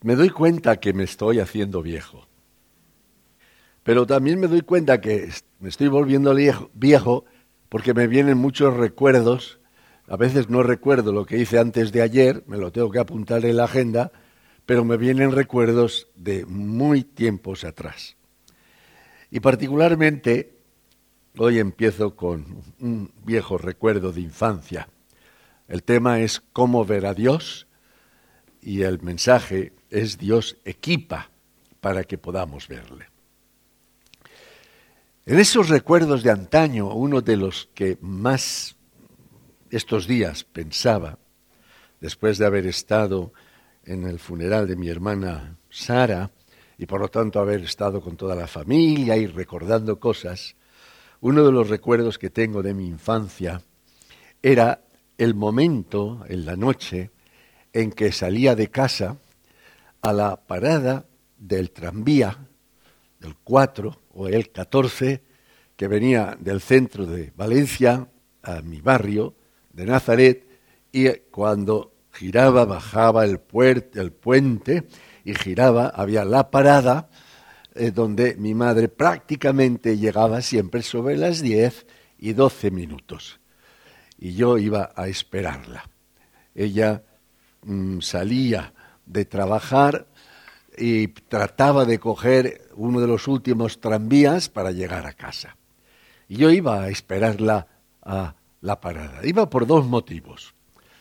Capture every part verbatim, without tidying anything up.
me doy cuenta que me estoy haciendo viejo. Pero también me doy cuenta que me estoy volviendo viejo porque me vienen muchos recuerdos. A veces no recuerdo lo que hice antes de ayer, me lo tengo que apuntar en la agenda, pero me vienen recuerdos de muy tiempos atrás. Y particularmente, hoy empiezo con un viejo recuerdo de infancia. El tema es cómo ver a Dios y el mensaje es Dios equipa para que podamos verle. En esos recuerdos de antaño, uno de los que más estos días pensaba, después de haber estado en el funeral de mi hermana Sara, y por lo tanto haber estado con toda la familia y recordando cosas, uno de los recuerdos que tengo de mi infancia era el momento, en la noche, en que salía de casa a la parada del tranvía, del cuatro o el catorce, que venía del centro de Valencia a mi barrio de Nazaret, y cuando giraba, bajaba el, puer- el puente y giraba, había la parada eh, donde mi madre prácticamente llegaba siempre sobre las diez y doce minutos. Y yo iba a esperarla. Ella mmm, salía de trabajar y trataba de coger uno de los últimos tranvías para llegar a casa. Y yo iba a esperarla a la parada. Iba por dos motivos.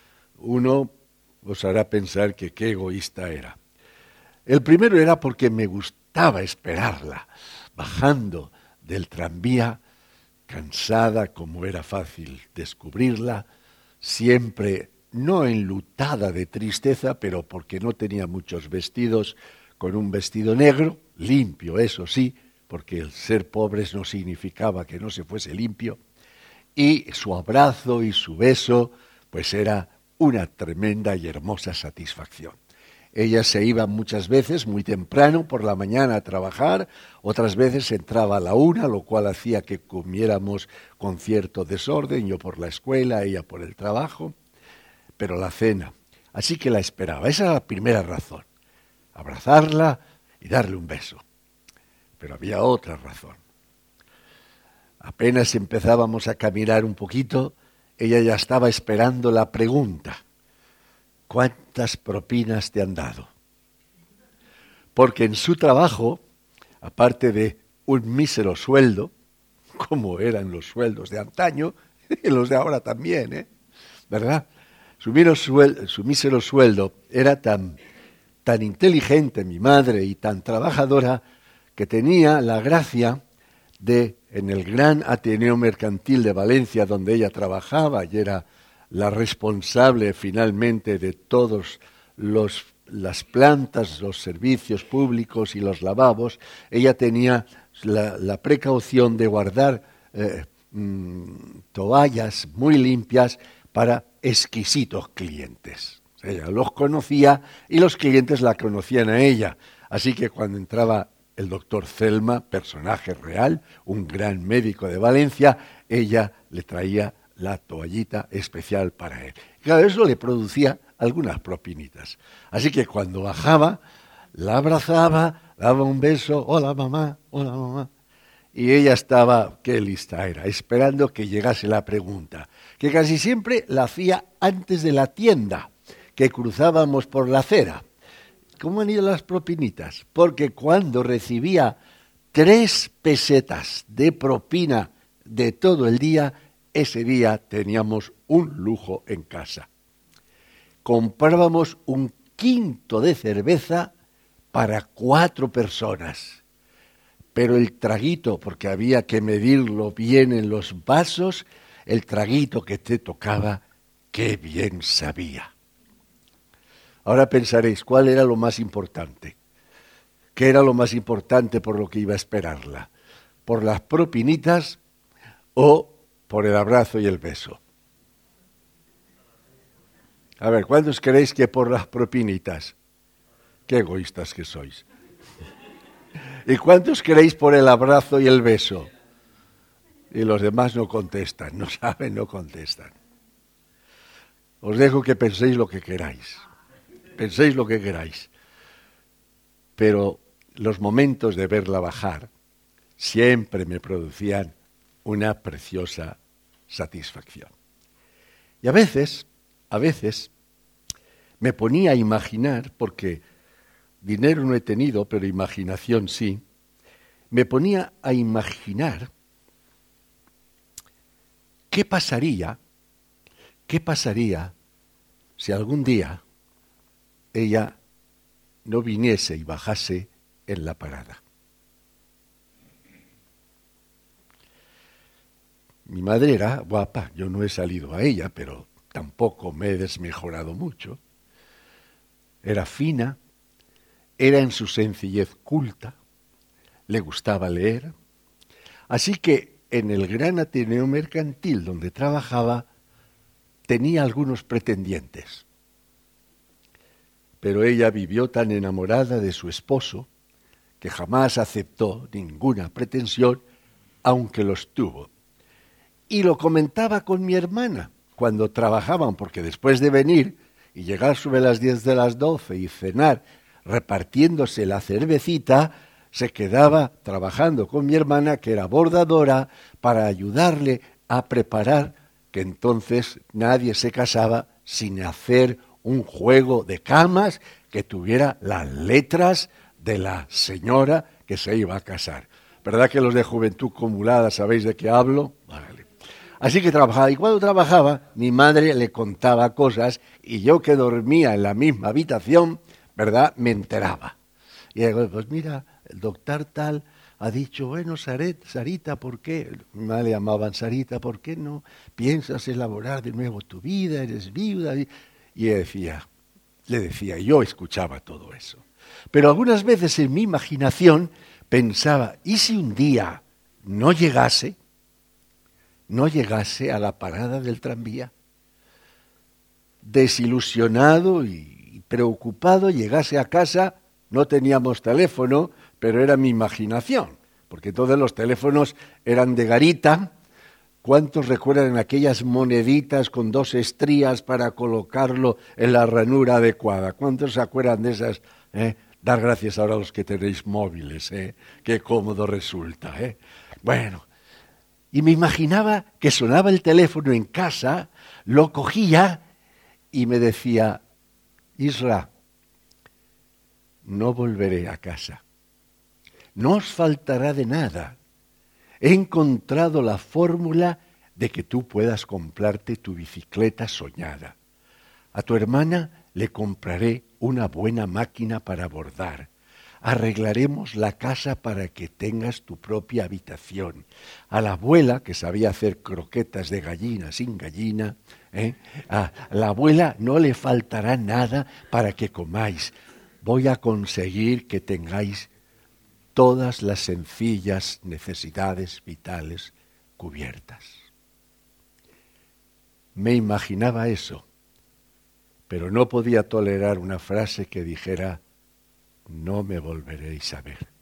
Uno os hará pensar que qué egoísta era. El primero era porque me gustaba esperarla, bajando del tranvía, cansada como era fácil descubrirla, siempre no enlutada de tristeza, pero porque no tenía muchos vestidos, con un vestido negro, limpio, eso sí, porque el ser pobres no significaba que no se fuese limpio, y su abrazo y su beso, pues era una tremenda y hermosa satisfacción. Ella se iba muchas veces muy temprano por la mañana a trabajar, otras veces entraba a la una, lo cual hacía que comiéramos con cierto desorden, yo por la escuela, ella por el trabajo, pero la cena. Así que la esperaba, esa era la primera razón, abrazarla y darle un beso. Pero había otra razón. Apenas empezábamos a caminar un poquito, ella ya estaba esperando la pregunta. ¿Cuántas propinas te han dado? Porque en su trabajo, aparte de un mísero sueldo, como eran los sueldos de antaño, y los de ahora también, ¿eh? ¿Verdad? Su mísero sueldo, su mísero sueldo era tan, tan inteligente, mi madre, y tan trabajadora, que tenía la gracia de, en el gran Ateneo Mercantil de Valencia, donde ella trabajaba y era la responsable finalmente de todos los las plantas, los servicios públicos y los lavabos, ella tenía la, la precaución de guardar eh, mmm, toallas muy limpias para exquisitos clientes. Ella los conocía y los clientes la conocían a ella. Así que cuando entraba el doctor Celma, personaje real, un gran médico de Valencia, ella le traía la toallita especial para él. Claro, eso le producía algunas propinitas. Así que cuando bajaba, la abrazaba, daba un beso, hola mamá, hola mamá. Y ella estaba, qué lista era, esperando que llegase la pregunta, que casi siempre la hacía antes de la tienda, que cruzábamos por la acera. ¿Cómo han ido las propinitas? Porque cuando recibía tres pesetas de propina de todo el día, ese día teníamos un lujo en casa. Comprábamos un quinto de cerveza para cuatro personas. Pero el traguito, porque había que medirlo bien en los vasos, el traguito que te tocaba, qué bien sabía. Ahora pensaréis, ¿cuál era lo más importante? ¿Qué era lo más importante por lo que iba a esperarla? ¿Por las propinitas o por el abrazo y el beso? A ver, ¿cuántos creéis que por las propinitas? Qué egoístas que sois. ¿Y cuántos creéis por el abrazo y el beso? Y los demás no contestan, no saben, no contestan. Os dejo que penséis lo que queráis. Penséis lo que queráis. pero los momentos de verla bajar siempre me producían una preciosa satisfacción. Y a veces, a veces, me ponía a imaginar, porque dinero no he tenido, pero imaginación sí, me ponía a imaginar qué pasaría, qué pasaría si algún día ella no viniese y bajase en la parada. Mi madre era guapa, yo no he salido a ella, pero tampoco me he desmejorado mucho. Era fina, era en su sencillez culta, le gustaba leer. Así que en el gran Ateneo Mercantil donde trabajaba tenía algunos pretendientes. Pero ella vivió tan enamorada de su esposo que jamás aceptó ninguna pretensión, aunque los tuvo. Y lo comentaba con mi hermana cuando trabajaban, porque después de venir y llegar sobre las diez de las doce y cenar repartiéndose la cervecita, se quedaba trabajando con mi hermana, que era bordadora, para ayudarle a preparar, que entonces nadie se casaba sin hacer un juego de camas que tuviera las letras de la señora que se iba a casar. ¿Verdad que los de Juventud Comulada sabéis de qué hablo? Vale. Así que trabajaba, y cuando trabajaba, mi madre le contaba cosas, y yo que dormía en la misma habitación, ¿verdad?, me enteraba. Y digo, pues mira, el doctor tal ha dicho, bueno, Saret, Sarita, ¿por qué? Mi madre le llamaban Sarita, ¿por qué no piensas elaborar de nuevo tu vida? Eres viuda. Y ella decía, le decía, yo escuchaba todo eso. Pero algunas veces en mi imaginación pensaba, ¿y si un día no llegase? no llegase a la parada del tranvía. Desilusionado y preocupado, llegase a casa, no teníamos teléfono, pero era mi imaginación, porque todos los teléfonos eran de garita. ¿Cuántos recuerdan aquellas moneditas con dos estrías para colocarlo en la ranura adecuada? ¿Cuántos se acuerdan de esas? ¿Eh? Dar gracias ahora a los que tenéis móviles, ¿eh? Qué cómodo resulta, ¿eh? Bueno, y me imaginaba que sonaba el teléfono en casa, lo cogía y me decía, Isra, no volveré a casa, no os faltará de nada. He encontrado la fórmula de que tú puedas comprarte tu bicicleta soñada. A tu hermana le compraré una buena máquina para bordar. Arreglaremos la casa para que tengas tu propia habitación. A la abuela, que sabía hacer croquetas de gallina sin gallina, ¿eh? a la abuela no le faltará nada para que comáis. Voy a conseguir que tengáis todas las sencillas necesidades vitales cubiertas. Me imaginaba eso, pero no podía tolerar una frase que dijera, no me volveréis a ver.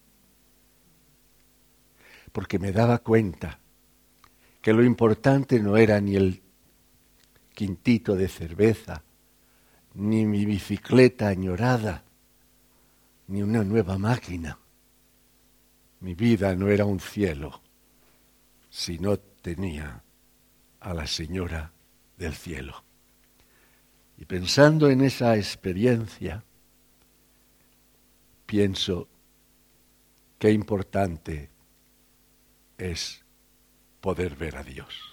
Porque me daba cuenta que lo importante no era ni el quintito de cerveza, ni mi bicicleta añorada, ni una nueva máquina. Mi vida no era un cielo si no tenía a la Señora del cielo. Y pensando en esa experiencia, pienso qué importante es poder ver a Dios.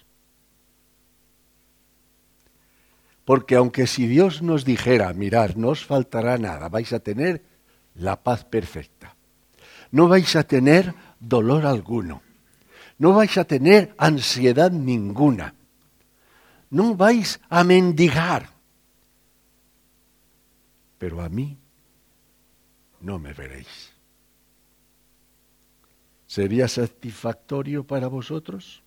Porque aunque si Dios nos dijera, mirad, no os faltará nada, vais a tener la paz perfecta. No vais a tener dolor alguno. No vais a tener ansiedad ninguna. No vais a mendigar. Pero a mí no me veréis. ¿Sería satisfactorio para vosotros?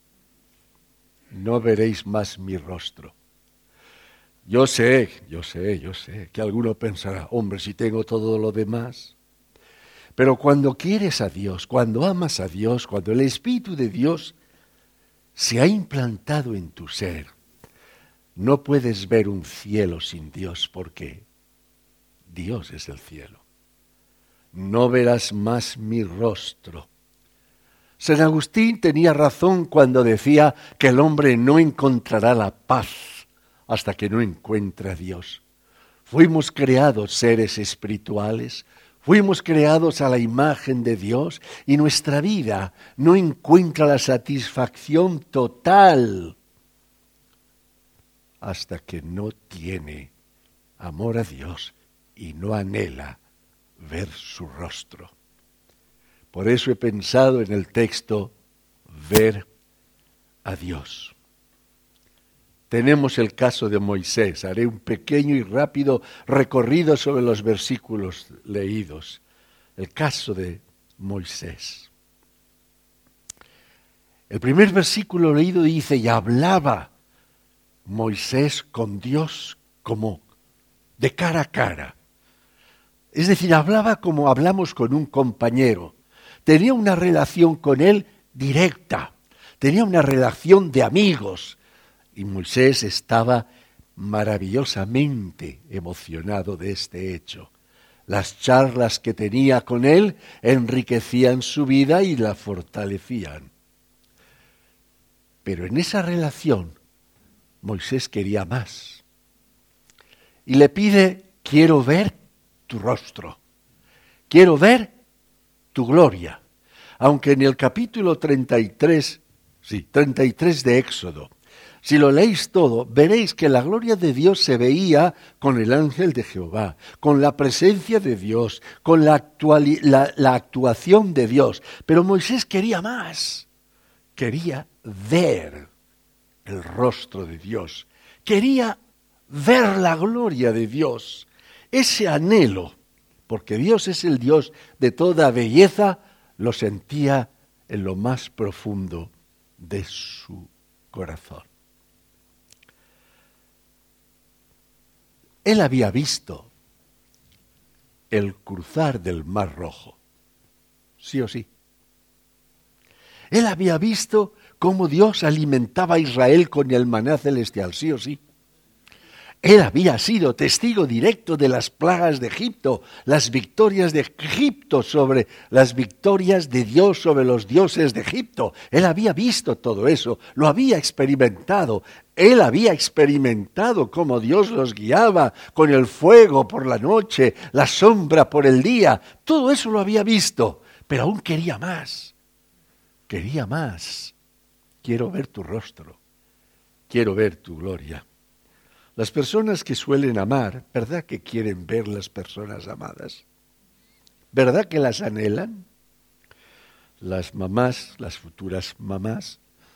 No veréis más mi rostro. Yo sé, yo sé, yo sé, que alguno pensará, hombre, si tengo todo lo demás. Pero cuando quieres a Dios, cuando amas a Dios, cuando el Espíritu de Dios se ha implantado en tu ser, no puedes ver un cielo sin Dios porque Dios es el cielo. no verás más mi rostro. San Agustín tenía razón cuando decía que el hombre no encontrará la paz hasta que no encuentre a Dios. Fuimos creados seres espirituales, fuimos creados a la imagen de Dios y nuestra vida no encuentra la satisfacción total hasta que no tiene amor a Dios y no anhela ver su rostro. Por eso he pensado en el texto, ver a Dios. Tenemos el caso de Moisés. Haré un pequeño y rápido recorrido sobre los versículos leídos. El caso de Moisés. El primer versículo leído dice, y hablaba Moisés con Dios como de cara a cara. Es decir, hablaba como hablamos con un compañero. Tenía una relación con él directa, tenía una relación de amigos. Y Moisés estaba maravillosamente emocionado de este hecho. Las charlas que tenía con él enriquecían su vida y la fortalecían. Pero en esa relación, Moisés quería más. Y le pide, quiero ver tu rostro, quiero ver tu gloria. Aunque en el capítulo treinta y tres, sí, treinta y tres de Éxodo, si lo leéis todo, veréis que la gloria de Dios se veía con el ángel de Jehová, con la presencia de Dios, con la, actuali- la, la actuación de Dios. Pero Moisés quería más, quería ver el rostro de Dios, quería ver la gloria de Dios, ese anhelo, porque Dios es el Dios de toda belleza, lo sentía en lo más profundo de su corazón. Él había visto el cruzar del Mar Rojo, sí o sí. Él había visto cómo Dios alimentaba a Israel con el maná celestial, sí o sí. Él había sido testigo directo de las plagas de Egipto, las victorias de Egipto sobre las victorias de Dios sobre los dioses de Egipto. Él había visto todo eso, lo había experimentado. Él había experimentado cómo Dios los guiaba con el fuego por la noche, la sombra por el día. Todo eso lo había visto, pero aún quería más. Quería más. Quiero ver tu rostro. Quiero ver tu gloria. Las personas que suelen amar, ¿verdad que quieren ver las personas amadas? ¿Verdad que las anhelan? Las mamás, las futuras mamás.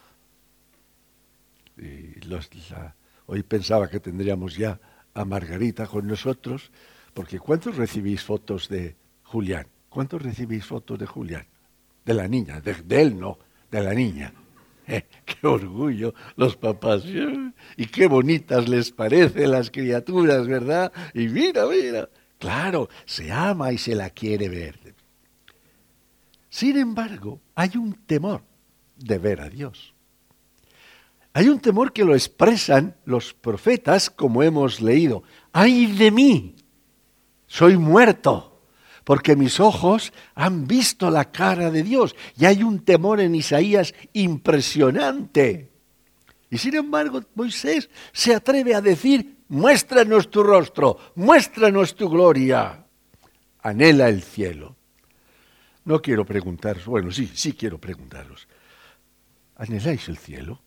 Y los, la, hoy pensaba que tendríamos ya a Margarita con nosotros, porque ¿cuántos recibís fotos de Julián? ¿Cuántos recibís fotos de Julián? De la niña, de, de él no, de la niña. Eh, ¡Qué orgullo los papás! Y qué bonitas les parecen las criaturas, ¿verdad? Y mira, mira. Claro, se ama y se la quiere ver. Sin embargo, hay un temor de ver a Dios. Hay un temor que lo expresan los profetas, como hemos leído. ¡Ay de mí! Soy muerto, porque mis ojos han visto la cara de Dios. Y hay un temor en Isaías impresionante. Y sin embargo, Moisés se atreve a decir, muéstranos tu rostro, muéstranos tu gloria. Anhela el cielo. No quiero preguntaros, bueno, sí, sí quiero preguntaros. ¿Anheláis el cielo?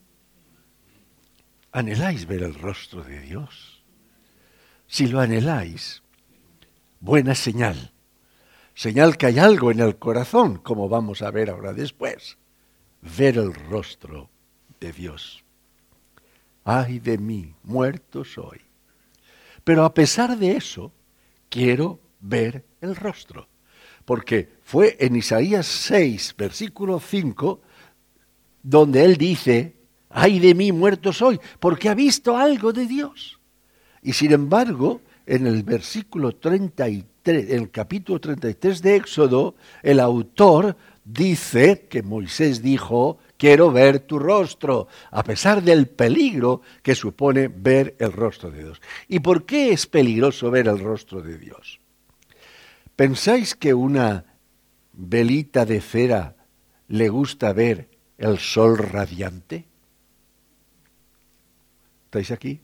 ¿Anheláis ver el rostro de Dios? Si lo anheláis, buena señal. Señal que hay algo en el corazón, como vamos a ver ahora después. Ver el rostro de Dios. Ay de mí, muerto soy. Pero a pesar de eso, quiero ver el rostro. Porque fue en Isaías seis, versículo cinco, donde él dice, ay de mí, muerto soy, porque ha visto algo de Dios. Y sin embargo, en el versículo treinta y tres, en el capítulo treinta y tres de Éxodo, el autor dice que Moisés dijo, quiero ver tu rostro, a pesar del peligro que supone ver el rostro de Dios. ¿Y por qué es peligroso ver el rostro de Dios? ¿Pensáis que una velita de cera le gusta ver el sol radiante? ¿Estáis aquí?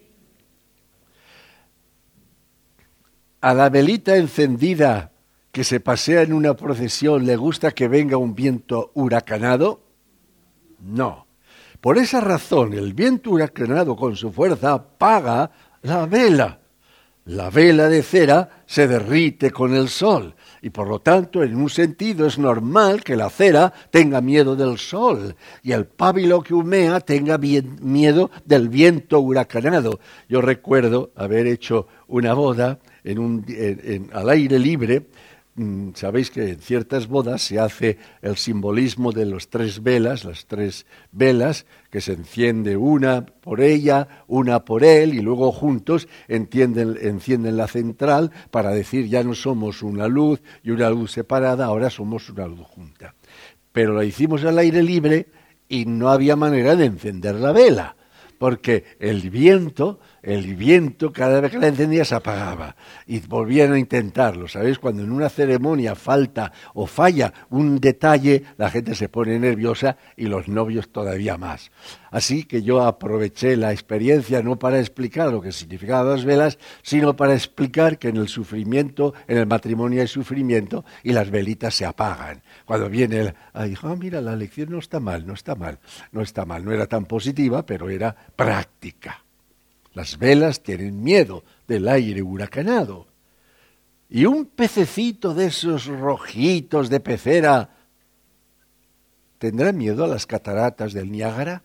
¿A la velita encendida que se pasea en una procesión le gusta que venga un viento huracanado? No. Por esa razón, el viento huracanado con su fuerza apaga la vela. La vela de cera se derrite con el sol y por lo tanto, en un sentido, es normal que la cera tenga miedo del sol y el pábilo que humea tenga bien, miedo del viento huracanado. Yo recuerdo haber hecho una boda en un, en, en, al aire libre. Sabéis que en ciertas bodas se hace el simbolismo de las tres velas, las tres velas, que se enciende una por ella, una por él, y luego juntos encienden, encienden la central para decir ya no somos una luz y una luz separada, ahora somos una luz junta. Pero lo hicimos al aire libre y no había manera de encender la vela, porque el viento, el viento cada vez que la encendía se apagaba y volvían a intentarlo. ¿Sabéis? Cuando en una ceremonia falta o falla un detalle, la gente se pone nerviosa y los novios todavía más. Así que yo aproveché la experiencia no para explicar lo que significaban las velas, sino para explicar que en el sufrimiento, en el matrimonio hay sufrimiento y las velitas se apagan. Cuando viene el, ay, oh, mira, la lección no está mal, no está mal, no está mal, no era tan positiva, pero era práctica. Las velas tienen miedo del aire huracanado. Y un pececito de esos rojitos de pecera, ¿tendrá miedo a las cataratas del Niágara?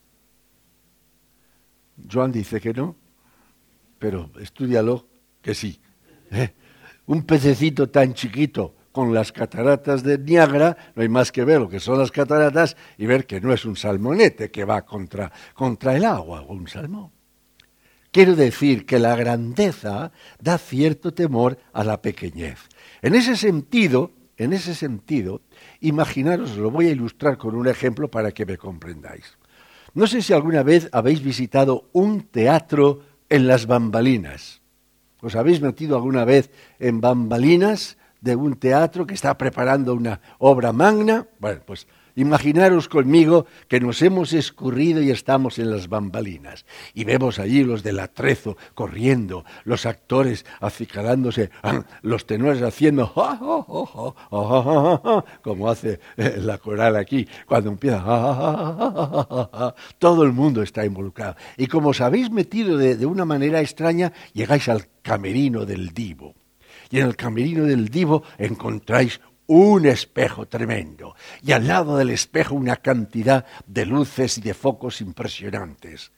Joan dice que no, pero estúdialo que sí. ¿Eh? Un pececito tan chiquito con las cataratas del Niágara, no hay más que ver lo que son las cataratas y ver que no es un salmonete que va contra, contra el agua o un salmón. Quiero decir que la grandeza da cierto temor a la pequeñez. En ese sentido, en ese sentido, imaginaros, lo voy a ilustrar con un ejemplo para que me comprendáis. No sé si alguna vez habéis visitado un teatro en las bambalinas. ¿Os habéis metido alguna vez en bambalinas de un teatro que está preparando una obra magna? Bueno, pues imaginaros conmigo que nos hemos escurrido y estamos en las bambalinas y vemos allí los del atrezo corriendo, los actores acicalándose, los tenores haciendo ja, ja, ja, ja, ja, ja, como hace la coral aquí cuando empieza ja, ja, ja, ja, ja. Todo el mundo está involucrado y como os habéis metido de, de una manera extraña llegáis al camerino del divo y en el camerino del divo encontráis un espejo tremendo, y al lado del espejo una cantidad de luces y de focos impresionantes.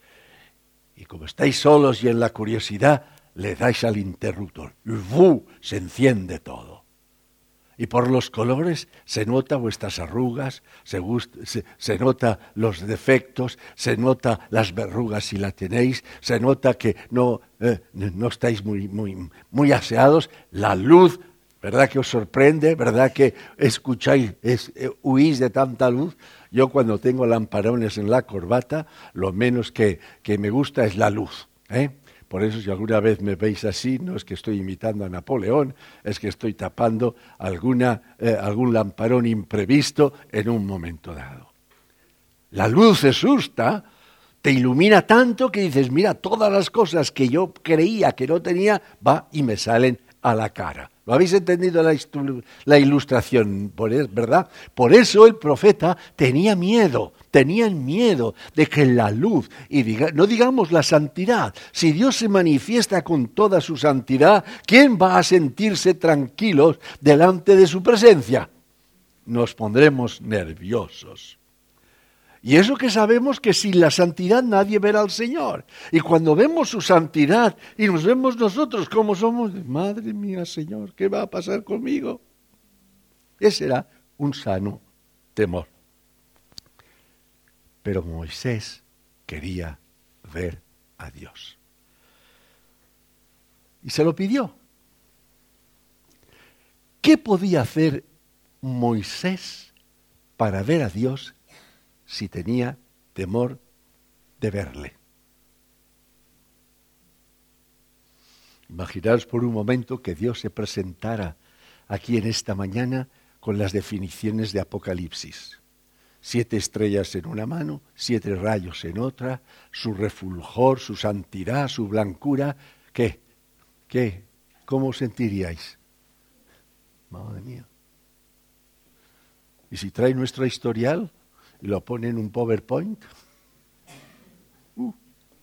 Y como estáis solos y en la curiosidad, le dais al interruptor, y ¡bu! Se enciende todo. Y por los colores se nota vuestras arrugas, se, gust- se, se nota los defectos, se nota las verrugas si la tenéis, se nota que no, eh, no estáis muy, muy, muy aseados, la luz. ¿Verdad que os sorprende? ¿Verdad que escucháis, es, eh, huís de tanta luz? Yo cuando tengo lamparones en la corbata, lo menos que, que me gusta es la luz, ¿eh? Por eso si alguna vez me veis así, no es que estoy imitando a Napoleón, es que estoy tapando alguna, eh, algún lamparón imprevisto en un momento dado. La luz se asusta, te ilumina tanto que dices, mira, todas las cosas que yo creía que no tenía, va y me salen a la cara. ¿Lo habéis entendido la, la ilustración, verdad? Por eso el profeta tenía miedo, tenían miedo de que la luz, y diga, no digamos la santidad, si Dios se manifiesta con toda su santidad, ¿quién va a sentirse tranquilos delante de su presencia? Nos pondremos nerviosos. Y eso que sabemos que sin la santidad nadie verá al Señor. Y cuando vemos su santidad y nos vemos nosotros como somos, madre mía, Señor, ¿qué va a pasar conmigo? Ese era un sano temor. Pero Moisés quería ver a Dios. Y se lo pidió. ¿Qué podía hacer Moisés para ver a Dios si tenía temor de verle? Imaginaos por un momento que Dios se presentara aquí en esta mañana con las definiciones de Apocalipsis. Siete estrellas en una mano, siete rayos en otra, su refulgor, su santidad, su blancura. ¿Qué? ¿Qué? ¿Cómo os sentiríais? Madre mía. ¿Y si trae nuestro historial y lo pone en un PowerPoint? Uh.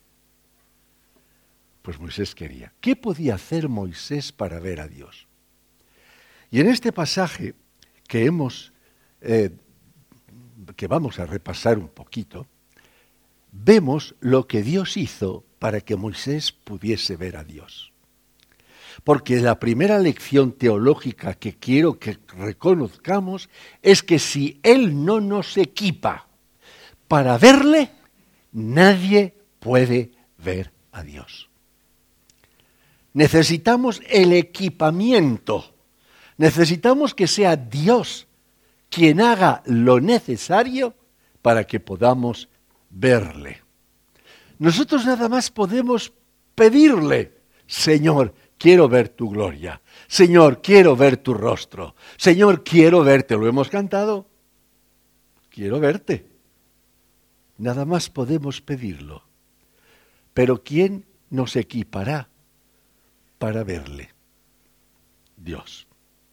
Pues Moisés quería. ¿Qué podía hacer Moisés para ver a Dios? Y en este pasaje que hemos, eh, que vamos a repasar un poquito, vemos lo que Dios hizo para que Moisés pudiese ver a Dios. Porque la primera lección teológica que quiero que reconozcamos es que si Él no nos equipa para verle, nadie puede ver a Dios. Necesitamos el equipamiento, necesitamos que sea Dios quien haga lo necesario para que podamos verle. Nosotros nada más podemos pedirle, Señor, quiero ver tu gloria. Señor, quiero ver tu rostro. Señor, quiero verte. ¿Lo hemos cantado? Quiero verte. Nada más podemos pedirlo. Pero ¿quién nos equipará para verle? Dios.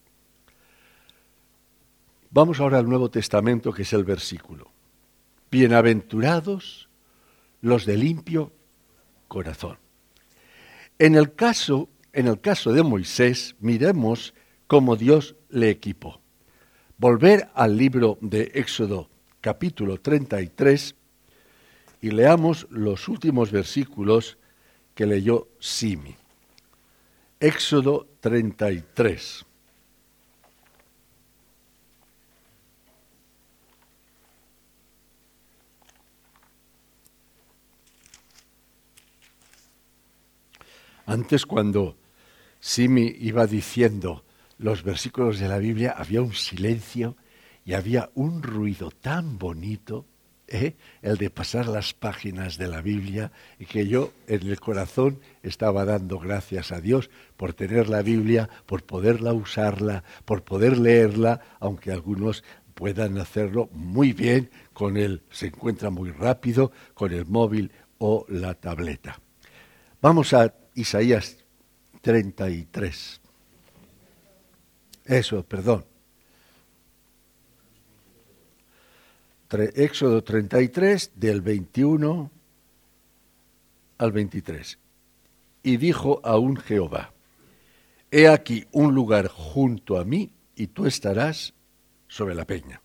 Vamos ahora al Nuevo Testamento, que es el versículo. Bienaventurados los de limpio corazón. En el caso, en el caso de Moisés, miremos cómo Dios le equipó. Volver al libro de Éxodo, capítulo treinta y tres, y leamos los últimos versículos que leyó Simi. Éxodo treinta y tres. Antes, cuando Simi iba diciendo los versículos de la Biblia, había un silencio y había un ruido tan bonito, ¿eh? el de pasar las páginas de la Biblia, y que yo en el corazón estaba dando gracias a Dios por tener la Biblia, por poderla usarla, por poder leerla, aunque algunos puedan hacerlo muy bien con el, se encuentra muy rápido, con el móvil o la tableta. Vamos a Isaías treinta y tres. Eso, perdón. Éxodo treinta y tres, del veintiuno al veintitrés. Y dijo aún Jehová: he aquí un lugar junto a mí, y tú estarás sobre la peña.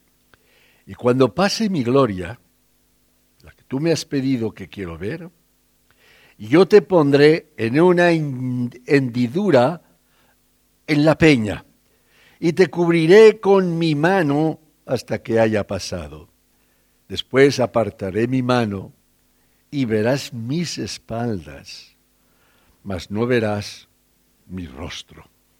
Y cuando pase mi gloria, la que tú me has pedido que quiero ver, yo te pondré en una hendidura en la peña, y te cubriré con mi mano hasta que haya pasado. Después apartaré mi mano, y verás mis espaldas, mas no verás mi rostro.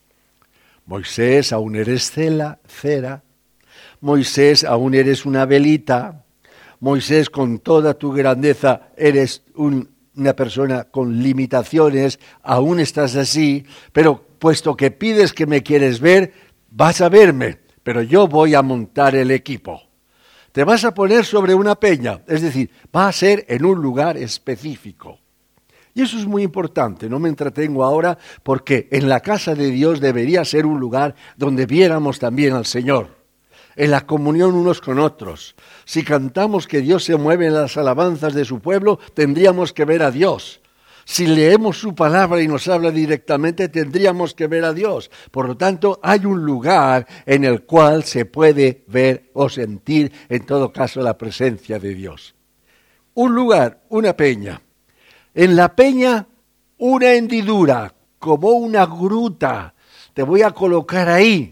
Moisés, aún eres cela, cera. Moisés, aún eres una velita. Moisés, con toda tu grandeza, eres un una persona con limitaciones, aún estás así, pero puesto que pides que me quieres ver, vas a verme, pero yo voy a montar el equipo. Te vas a poner sobre una peña, es decir, va a ser en un lugar específico. Y eso es muy importante, no me entretengo ahora, porque en la casa de Dios debería ser un lugar donde viéramos también al Señor. En la comunión unos con otros. Si cantamos que Dios se mueve en las alabanzas de su pueblo, tendríamos que ver a Dios. Si leemos su palabra y nos habla directamente, tendríamos que ver a Dios. Por lo tanto, hay un lugar en el cual se puede ver o sentir, en todo caso, la presencia de Dios. Un lugar, una peña. En la peña, una hendidura, como una gruta. Te voy a colocar ahí.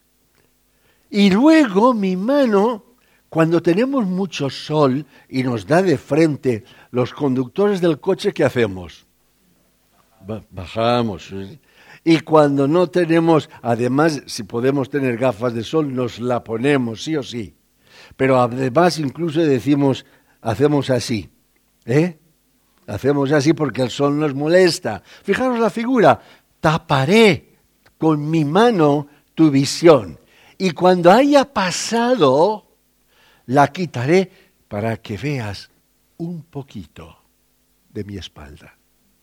Y luego mi mano, cuando tenemos mucho sol y nos da de frente los conductores del coche, ¿qué hacemos? Bajamos. Y cuando no tenemos, además, si podemos tener gafas de sol, nos la ponemos, sí o sí. Pero además incluso decimos, hacemos así, ¿eh? Hacemos así porque el sol nos molesta. Fijaros la figura, taparé con mi mano tu visión, y cuando haya pasado, la quitaré para que veas un poquito de mi espalda.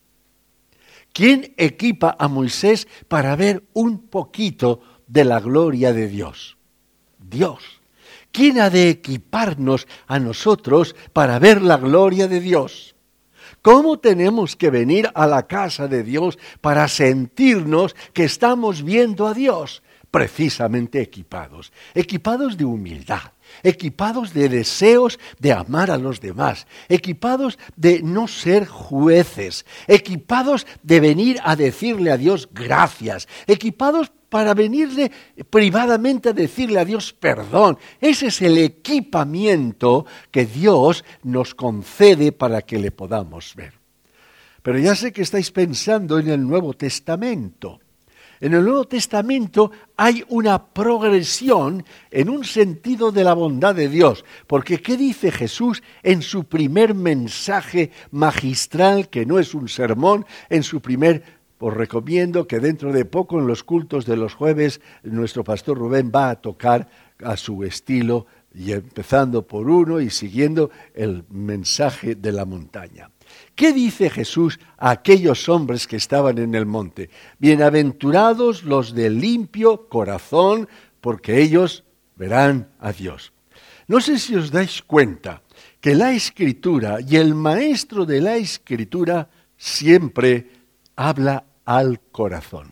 ¿Quién equipa a Moisés para ver un poquito de la gloria de Dios? Dios. ¿Quién ha de equiparnos a nosotros para ver la gloria de Dios? ¿Cómo tenemos que venir a la casa de Dios para sentirnos que estamos viendo a Dios? Precisamente equipados, equipados de humildad, equipados de deseos de amar a los demás, equipados de no ser jueces, equipados de venir a decirle a Dios gracias, equipados para venirle privadamente a decirle a Dios perdón. Ese es el equipamiento que Dios nos concede para que le podamos ver. Pero ya sé que estáis pensando en el Nuevo Testamento. En el Nuevo Testamento hay una progresión en un sentido de la bondad de Dios, porque ¿qué dice Jesús en su primer mensaje magistral, que no es un sermón, en su primer... Os recomiendo que dentro de poco en los cultos de los jueves nuestro pastor Rubén va a tocar a su estilo, y empezando por uno y siguiendo el mensaje de la montaña. ¿Qué dice Jesús a aquellos hombres que estaban en el monte? Bienaventurados los de limpio corazón, porque ellos verán a Dios. No sé si os dais cuenta que la Escritura y el maestro de la Escritura siempre habla al corazón.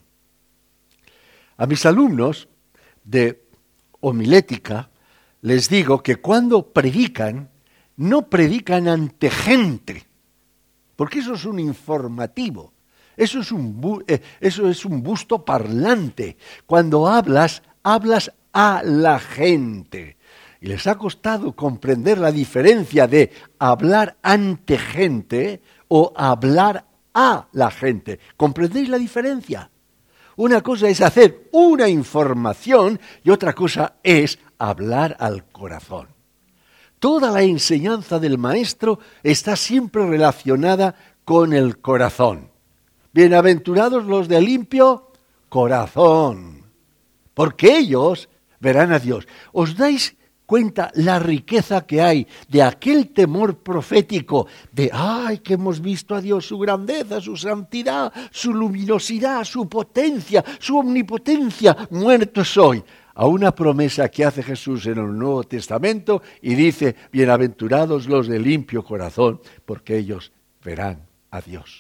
A mis alumnos de homilética les digo que cuando predican, no predican ante gente, porque eso es un informativo, eso es un, bu- eh, eso es un busto parlante. Cuando hablas, hablas a la gente. Y les ha costado comprender la diferencia de hablar ante gente o hablar a la gente. ¿Comprendéis la diferencia? Una cosa es hacer una información y otra cosa es hablar al corazón. Toda la enseñanza del maestro está siempre relacionada con el corazón. Bienaventurados los de limpio corazón, porque ellos verán a Dios. ¿Os dais cuenta la riqueza que hay de aquel temor profético de, ay, que hemos visto a Dios, su grandeza, su santidad, su luminosidad, su potencia, su omnipotencia, muerto soy? A una promesa que hace Jesús en el Nuevo Testamento y dice, bienaventurados los de limpio corazón, porque ellos verán a Dios.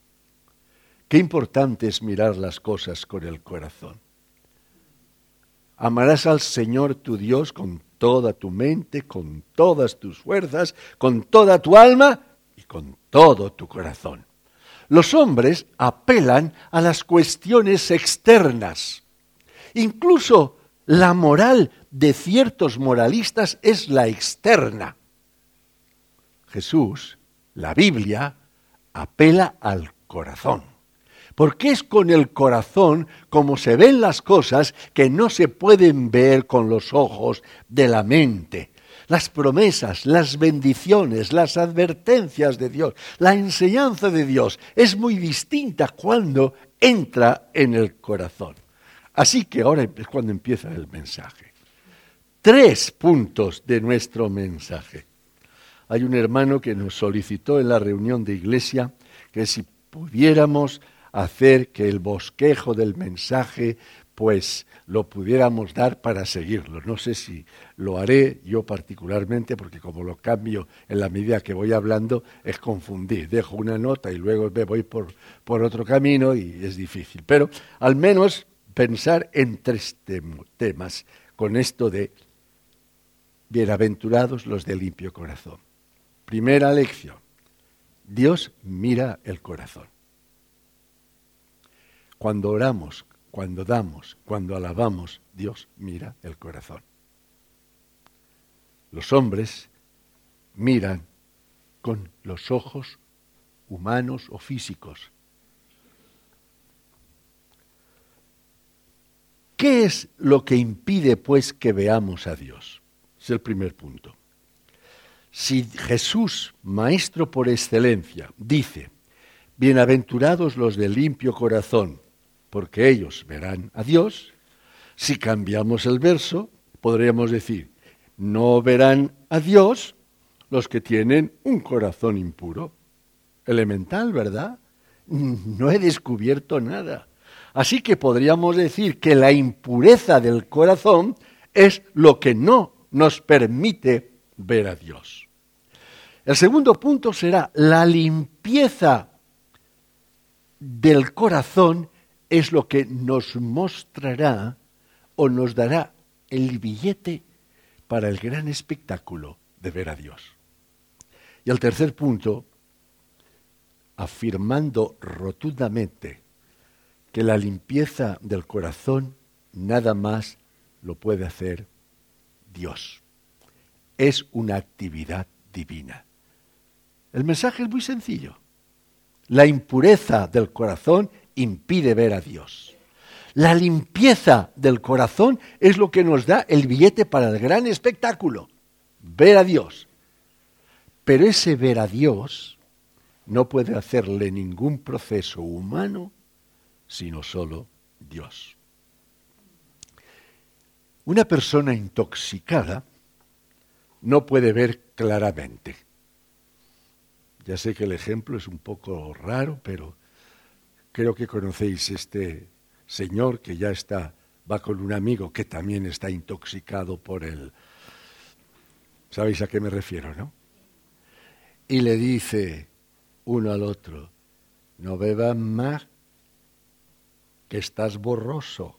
Qué importante es mirar las cosas con el corazón. Amarás al Señor tu Dios con toda tu mente, con todas tus fuerzas, con toda tu alma y con todo tu corazón. Los hombres apelan a las cuestiones externas. Incluso la moral de ciertos moralistas es la externa. Jesús, la Biblia, apela al corazón. Porque es con el corazón como se ven las cosas que no se pueden ver con los ojos de la mente. Las promesas, las bendiciones, las advertencias de Dios, la enseñanza de Dios es muy distinta cuando entra en el corazón. Así que ahora es cuando empieza el mensaje. Tres puntos de nuestro mensaje. Hay un hermano que nos solicitó en la reunión de iglesia que si pudiéramos hacer que el bosquejo del mensaje, pues lo pudiéramos dar para seguirlo. No sé si lo haré yo particularmente, porque como lo cambio en la medida que voy hablando, es confundir. Dejo una nota y luego me voy por, por otro camino y es difícil. Pero al menos pensar en tres tem- temas con esto de bienaventurados los de limpio corazón. Primera lección. Dios mira el corazón. Cuando oramos, cuando damos, cuando alabamos, Dios mira el corazón. Los hombres miran con los ojos humanos o físicos. ¿Qué es lo que impide, pues, que veamos a Dios? Es el primer punto. Si Jesús, maestro por excelencia, dice, bienaventurados los de limpio corazón, porque ellos verán a Dios, Si cambiamos el verso, podríamos decir, no verán a Dios los que tienen un corazón impuro. Elemental, ¿verdad? No he descubierto nada. Así que podríamos decir que la impureza del corazón es lo que no nos permite ver a Dios. El segundo punto será la limpieza del corazón es lo que nos mostrará o nos dará el billete para el gran espectáculo de ver a Dios. Y el tercer punto, afirmando rotundamente que la limpieza del corazón nada más lo puede hacer Dios. Es una actividad divina. El mensaje es muy sencillo. La impureza del corazón impide ver a Dios. La limpieza del corazón es lo que nos da el billete para el gran espectáculo, ver a Dios. Pero ese ver a Dios no puede hacerle ningún proceso humano, sino solo Dios. Una persona intoxicada no puede ver claramente. Ya sé que el ejemplo es un poco raro, pero creo que conocéis este señor que ya está, va con un amigo que también está intoxicado por él. ¿Sabéis a qué me refiero, no? Y le dice uno al otro, no bebas más, que estás borroso.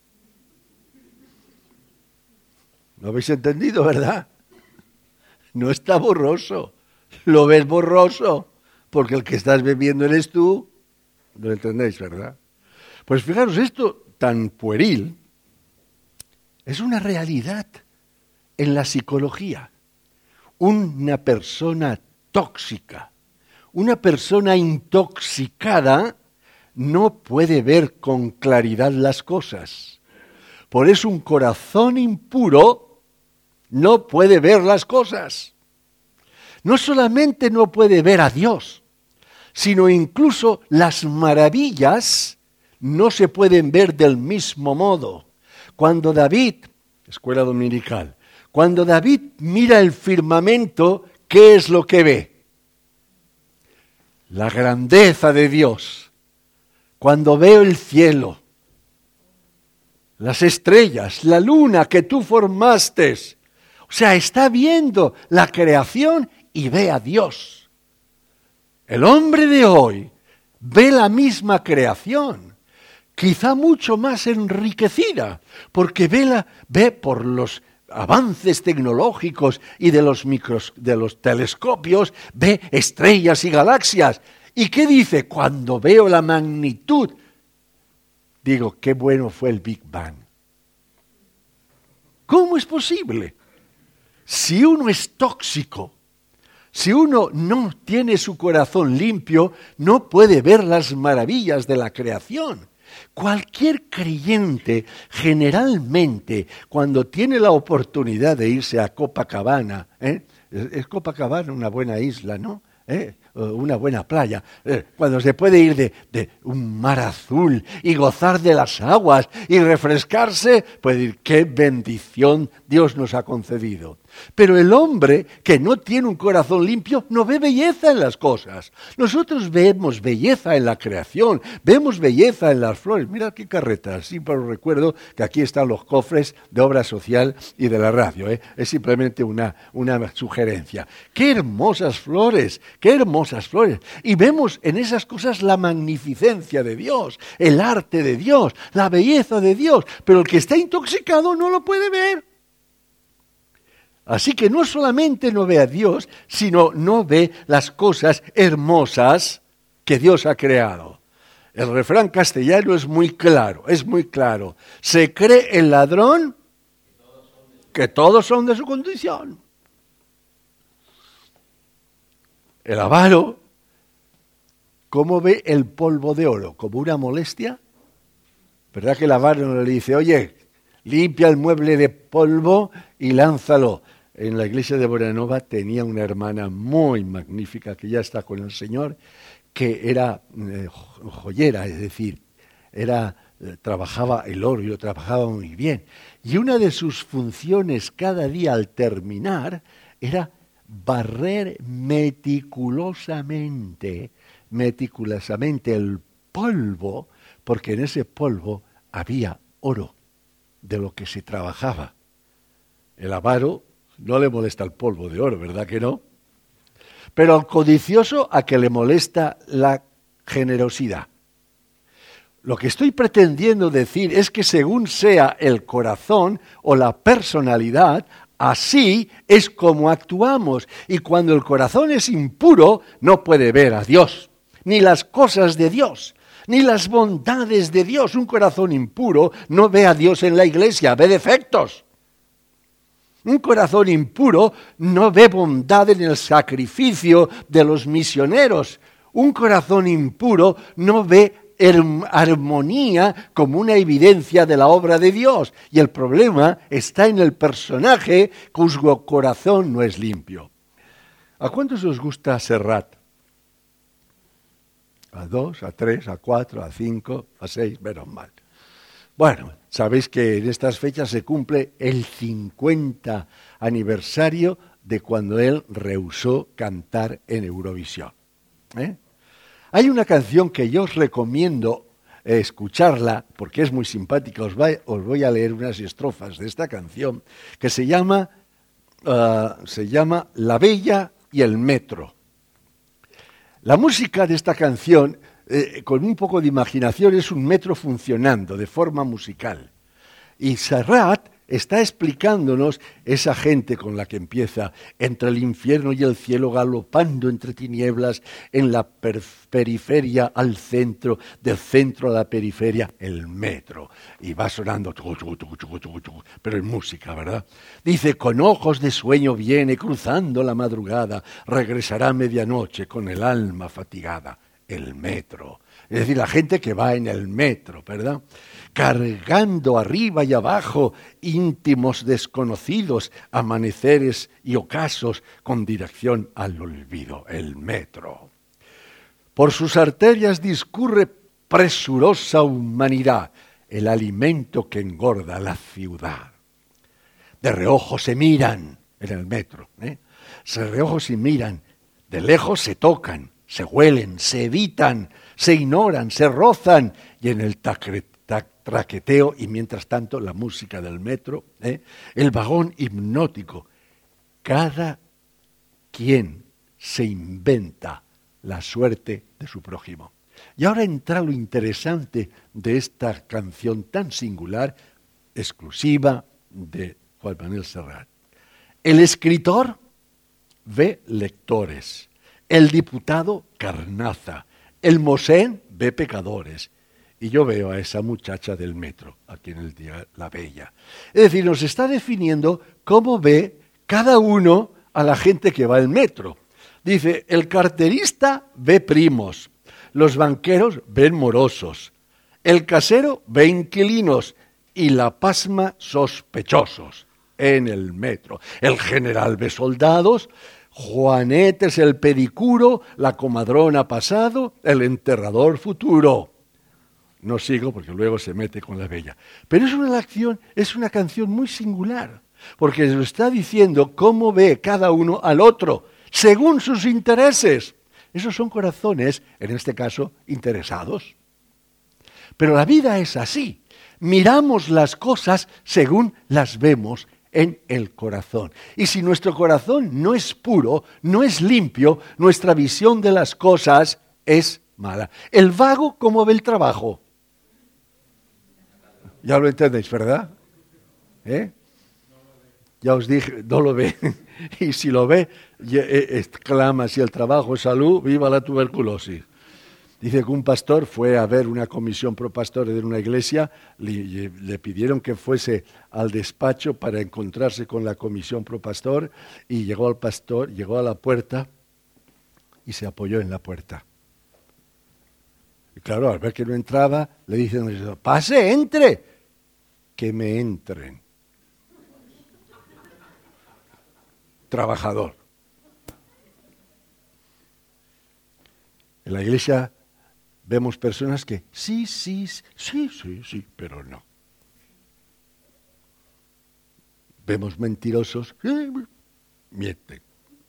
¿No habéis entendido, verdad? No está borroso. Lo ves borroso, porque el que estás bebiendo eres tú. ¿Lo entendéis, verdad? Pues fijaros, esto tan pueril es una realidad en la psicología. Una persona tóxica, una persona intoxicada no puede ver con claridad las cosas. Por eso un corazón impuro no puede ver las cosas. No solamente no puede ver a Dios, sino incluso las maravillas no se pueden ver del mismo modo. Cuando David, escuela dominical, cuando David mira el firmamento, ¿qué es lo que ve? La grandeza de Dios. Cuando veo el cielo, las estrellas, la luna que tú formaste, o sea, está viendo la creación y ve a Dios. El hombre de hoy ve la misma creación, quizá mucho más enriquecida, porque ve, la, ve por los avances tecnológicos y de los, micros, de los telescopios, ve estrellas y galaxias. ¿Y qué dice? Cuando veo la magnitud, digo, qué bueno fue el Big Bang. ¿Cómo es posible? Si uno es tóxico, si uno no tiene su corazón limpio, no puede ver las maravillas de la creación. Cualquier creyente, generalmente, cuando tiene la oportunidad de irse a Copacabana, ¿eh? es Copacabana una buena isla, ¿no? ¿Eh? Una buena playa, eh, cuando se puede ir de, de un mar azul y gozar de las aguas y refrescarse, puede decir, qué bendición Dios nos ha concedido. Pero el hombre que no tiene un corazón limpio no ve belleza en las cosas. Nosotros vemos belleza en la creación, vemos belleza en las flores. Mirad qué carretas, siempre os recuerdo que aquí están los cofres de obra social y de la radio. ¿eh? Es simplemente una, una sugerencia. Qué hermosas flores, qué hermosas flores. Y vemos en esas cosas la magnificencia de Dios, el arte de Dios, la belleza de Dios. Pero el que está intoxicado no lo puede ver. Así que no solamente no ve a Dios, sino no ve las cosas hermosas que Dios ha creado. El refrán castellano es muy claro, es muy claro. Se cree el ladrón que todos son de su condición. El avaro, ¿cómo ve el polvo de oro? ¿Como una molestia? ¿Verdad que el avaro no le dice, oye, limpia el mueble de polvo y lánzalo? En la iglesia de Bonanova tenía una hermana muy magnífica que ya está con el Señor, que era eh, joyera, es decir, era eh, trabajaba el oro y lo trabajaba muy bien. Y una de sus funciones cada día al terminar era barrer meticulosamente, meticulosamente el polvo, porque en ese polvo había oro, de lo que se trabajaba. El avaro no le molesta el polvo de oro, ¿verdad que no? Pero al codicioso a que le molesta la generosidad. Lo que estoy pretendiendo decir es que según sea el corazón o la personalidad, así es como actuamos. Y cuando el corazón es impuro, no puede ver a Dios, ni las cosas de Dios, ni las bondades de Dios. Un corazón impuro no ve a Dios en la iglesia, ve defectos. Un corazón impuro no ve bondad en el sacrificio de los misioneros. Un corazón impuro no ve armonía como una evidencia de la obra de Dios. Y el problema está en el personaje cuyo corazón no es limpio. ¿A cuántos os gusta Serrat? A dos, a tres, a cuatro, a cinco, a seis, menos mal. Bueno, sabéis que en estas fechas se cumple el cincuenta aniversario de cuando él rehusó cantar en Eurovisión. ¿Eh? Hay una canción que yo os recomiendo eh, escucharla, porque es muy simpática. Os, va, os voy a leer unas estrofas de esta canción, que se llama, uh, se llama La Bella y el Metro. La música de esta canción, eh, con un poco de imaginación, es un metro funcionando de forma musical. Y Serrat está explicándonos esa gente con la que empieza, entre el infierno y el cielo, galopando entre tinieblas, en la per- periferia al centro, del centro a la periferia, el metro. Y va sonando, tucu, tucu, tucu, tucu, tucu, tucu, pero en música, ¿verdad? Dice, con ojos de sueño viene, cruzando la madrugada, regresará a medianoche con el alma fatigada, el metro. Es decir, la gente que va en el metro, ¿verdad? Cargando arriba y abajo íntimos desconocidos, amaneceres y ocasos con dirección al olvido, el metro. Por sus arterias discurre presurosa humanidad, el alimento que engorda la ciudad. De reojo se miran en el metro, ¿eh? De reojo se miran, de lejos se tocan, se huelen, se evitan, se ignoran, se rozan, y en el tacre, tac, traqueteo, y mientras tanto la música del metro, ¿eh? El vagón hipnótico, cada quien se inventa la suerte de su prójimo. Y ahora entra lo interesante de esta canción tan singular, exclusiva de Juan Manuel Serrat. El escritor ve lectores, el diputado carnaza, el mosén ve pecadores. Y yo veo a esa muchacha del metro, aquí en el día La Bella. Es decir, nos está definiendo cómo ve cada uno a la gente que va al metro. Dice, el carterista ve primos, los banqueros ven morosos, el casero ve inquilinos y la pasma sospechosos en el metro. El general ve soldados, Juanet es el pedicuro, la comadrona pasado, el enterrador futuro. No sigo porque luego se mete con La Bella. Pero es una acción, es una canción muy singular, porque nos está diciendo cómo ve cada uno al otro, según sus intereses. Esos son corazones, en este caso, interesados. Pero la vida es así. Miramos las cosas según las vemos en el corazón. Y si nuestro corazón no es puro, no es limpio, nuestra visión de las cosas es mala. El vago, ¿cómo ve el trabajo? Ya lo entendéis, ¿verdad? ¿Eh? Ya os dije, no lo ve. Y si lo ve, exclama, si el trabajo es salud, viva la tuberculosis. Dice que un pastor fue a ver una comisión pro pastores de una iglesia, le, le pidieron que fuese al despacho para encontrarse con la comisión pro pastor, y llegó al pastor, llegó a la puerta y se apoyó en la puerta. Y claro, al ver que no entraba, le dicen, pase, entre, que me entren. Trabajador. En la iglesia Vemos personas que sí, sí, sí, sí, sí, pero no. Vemos mentirosos, sí, mienten.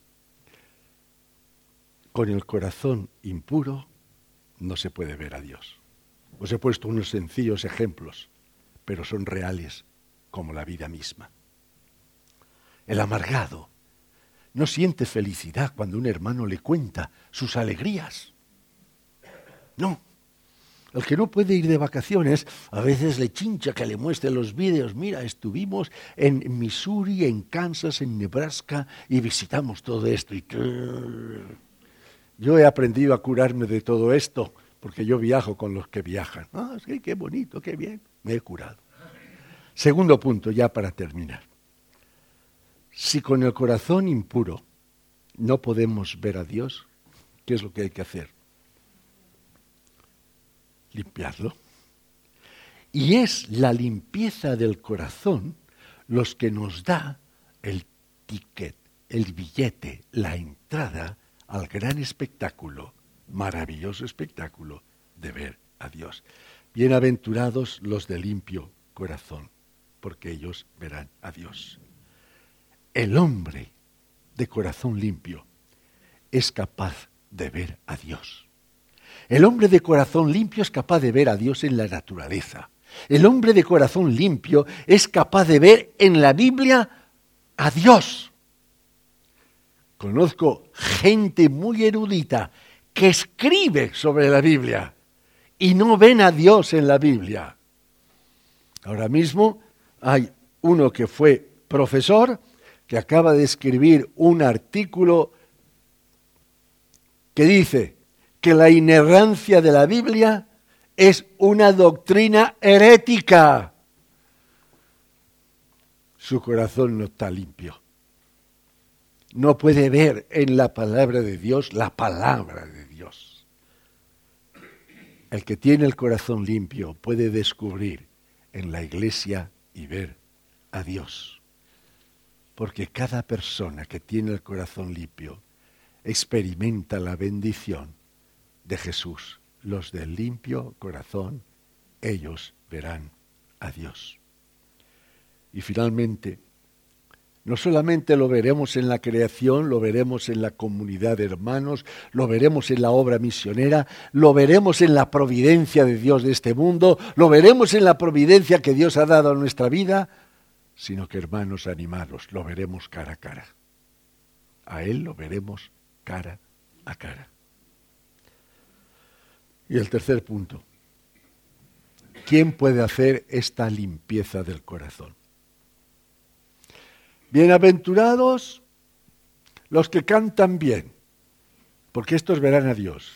Con el corazón impuro no se puede ver a Dios. Os he puesto unos sencillos ejemplos, pero son reales como la vida misma. El amargado no siente felicidad cuando un hermano le cuenta sus alegrías. No. El que no puede ir de vacaciones, a veces le chincha que le muestre los vídeos. Mira, estuvimos en Missouri, en Kansas, en Nebraska y visitamos todo esto. Y yo he aprendido a curarme de todo esto porque yo viajo con los que viajan. Ah, sí, qué bonito, qué bien. Me he curado. Segundo punto, ya para terminar. Si con el corazón impuro no podemos ver a Dios, ¿qué es lo que hay que hacer? Limpiarlo. Y es la limpieza del corazón los que nos da el ticket, el billete, la entrada al gran espectáculo, maravilloso espectáculo de ver a Dios. Bienaventurados los de limpio corazón, porque ellos verán a Dios. El hombre de corazón limpio es capaz de ver a Dios. El hombre de corazón limpio es capaz de ver a Dios en la naturaleza. El hombre de corazón limpio es capaz de ver en la Biblia a Dios. Conozco gente muy erudita que escribe sobre la Biblia y no ven a Dios en la Biblia. Ahora mismo hay uno que fue profesor que acaba de escribir un artículo que dice que la inerrancia de la Biblia es una doctrina herética. Su corazón no está limpio. No puede ver en la palabra de Dios la palabra de Dios. El que tiene el corazón limpio puede descubrir en la iglesia y ver a Dios. Porque cada persona que tiene el corazón limpio experimenta la bendición de Jesús. Los del limpio corazón, ellos verán a Dios. Y finalmente, no solamente lo veremos en la creación, lo veremos en la comunidad de hermanos, lo veremos en la obra misionera, lo veremos en la providencia de Dios de este mundo, lo veremos en la providencia que Dios ha dado a nuestra vida, sino que, hermanos, animados, lo veremos cara a cara. A Él lo veremos cara a cara. Y el tercer punto, ¿quién puede hacer esta limpieza del corazón? Bienaventurados los que cantan bien, porque estos verán a Dios.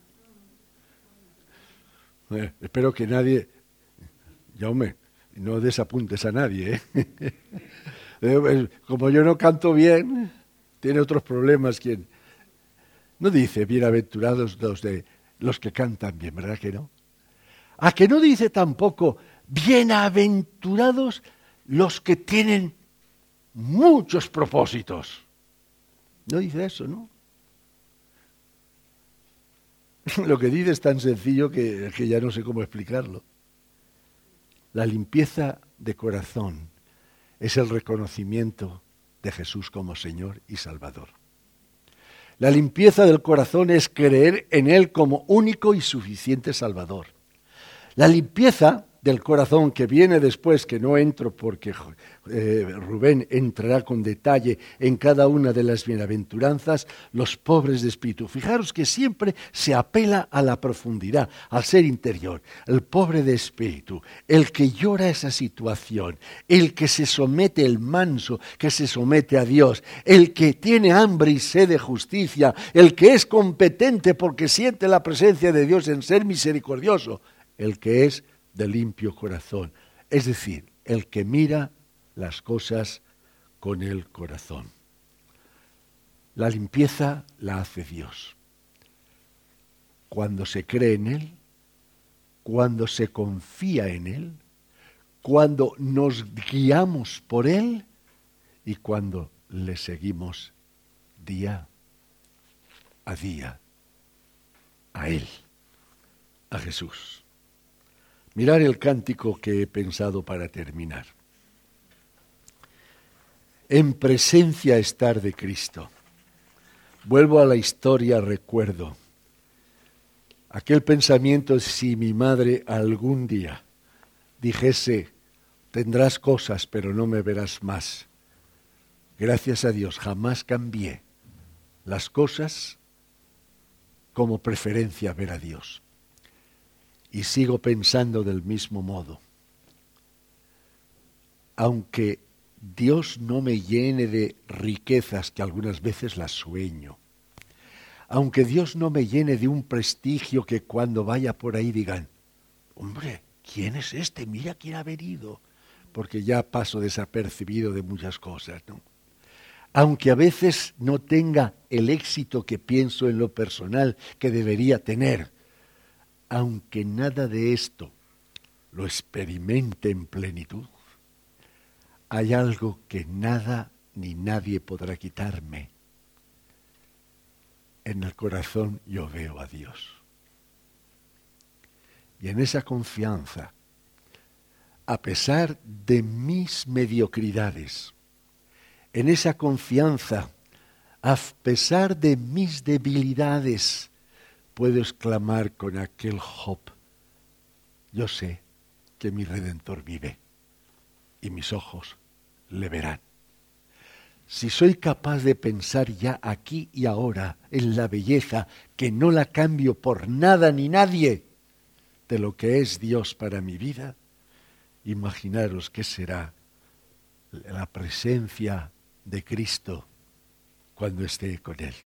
Eh, espero que nadie, Jaume, no desapuntes a nadie. ¿eh? Como yo no canto bien, tiene otros problemas quien. No dice bienaventurados los de los que cantan bien, ¿verdad que no? ¿A que no dice tampoco bienaventurados los que tienen muchos propósitos? No dice eso, ¿no? Lo que dice es tan sencillo que, que ya no sé cómo explicarlo. La limpieza de corazón es el reconocimiento de Jesús como Señor y Salvador. La limpieza del corazón es creer en Él como único y suficiente Salvador. La limpieza del corazón que viene después, que no entro porque eh, Rubén entrará con detalle en cada una de las bienaventuranzas, los pobres de espíritu. Fijaros que siempre se apela a la profundidad, al ser interior. El pobre de espíritu, el que llora esa situación, el que se somete, el manso que se somete a Dios, el que tiene hambre y sed de justicia, el que es competente porque siente la presencia de Dios en ser misericordioso, el que es de limpio corazón, es decir, el que mira las cosas con el corazón. La limpieza la hace Dios. Cuando se cree en Él, cuando se confía en Él, cuando nos guiamos por Él y cuando le seguimos día a día a Él. a Jesús. Mirad el cántico que he pensado para terminar. En presencia estar de Cristo. Vuelvo a la historia, recuerdo aquel pensamiento: si mi madre algún día dijese, tendrás cosas pero no me verás más. Gracias a Dios, jamás cambié las cosas como preferencia a ver a Dios. Y sigo pensando del mismo modo. Aunque Dios no me llene de riquezas, que algunas veces las sueño, aunque Dios no me llene de un prestigio que cuando vaya por ahí digan, hombre, ¿quién es este? Mira quién ha venido. Porque ya paso desapercibido de muchas cosas, ¿no? Aunque a veces no tenga el éxito que pienso en lo personal que debería tener, aunque nada de esto lo experimente en plenitud, hay algo que nada ni nadie podrá quitarme. En el corazón yo veo a Dios. Y en esa confianza, a pesar de mis mediocridades, en esa confianza, a pesar de mis debilidades, puedo exclamar con aquel Job: yo sé que mi Redentor vive y mis ojos le verán. Si soy capaz de pensar ya aquí y ahora en la belleza, que no la cambio por nada ni nadie, de lo que es Dios para mi vida, imaginaros qué será la presencia de Cristo cuando esté con Él.